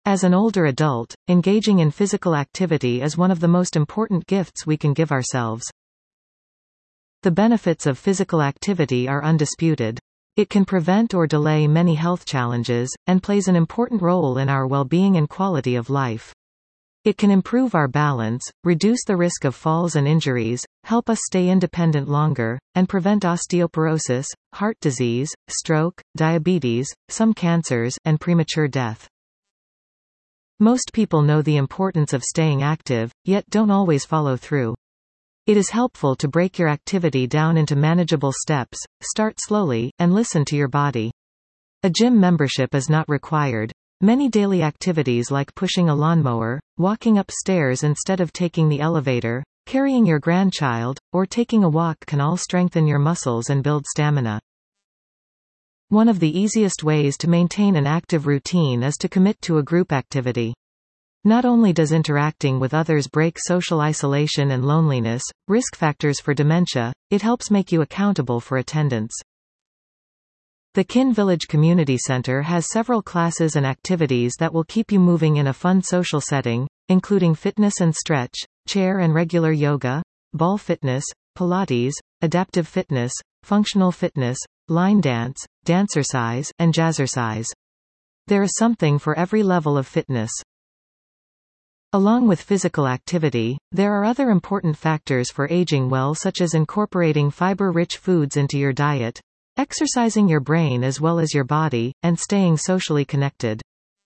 As an older adult, engaging in physical activity is one of the most important gifts we can give ourselves. The benefits of physical activity are undisputed. It can prevent or delay many health challenges, and plays an important role in our well-being and quality of life. It can improve our balance, reduce the risk of falls and injuries, help us stay independent longer, and prevent osteoporosis, heart disease, stroke, diabetes, some cancers, and premature death. Most people know the importance of staying active, yet don't always follow through. It is helpful to break your activity down into manageable steps, start slowly, and listen to your body. A gym membership is not required. Many daily activities like pushing a lawnmower, walking upstairs instead of taking the elevator, carrying your grandchild, or taking a walk can all strengthen your muscles and build stamina. One of the easiest ways to maintain an active routine is to commit to a group activity. Not only does interacting with others break social isolation and loneliness, risk factors for dementia, it helps make you accountable for attendance. The Kin Village Community Center has several classes and activities that will keep you moving in a fun social setting, including fitness and stretch, chair and regular yoga, ball fitness, Pilates, adaptive fitness, functional fitness, line dance, dancercise, and jazzercise. There is something for every level of fitness. Along with physical activity, there are other important factors for aging well, such as incorporating fiber-rich foods into your diet, exercising your brain as well as your body, and staying socially connected.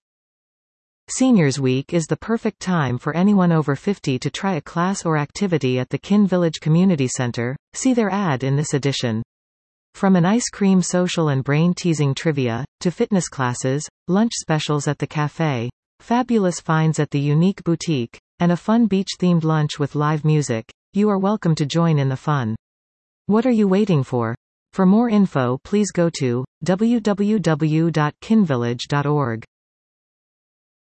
Seniors Week is the perfect time for anyone over 50 to try a class or activity at the Kin Village Community Center. See their ad in this edition. From an ice cream social and brain-teasing trivia, to fitness classes, lunch specials at the cafe, fabulous finds at the unique boutique, and a fun beach-themed lunch with live music, you are welcome to join in the fun. What are you waiting for? For more info, please go to www.kinvillage.org.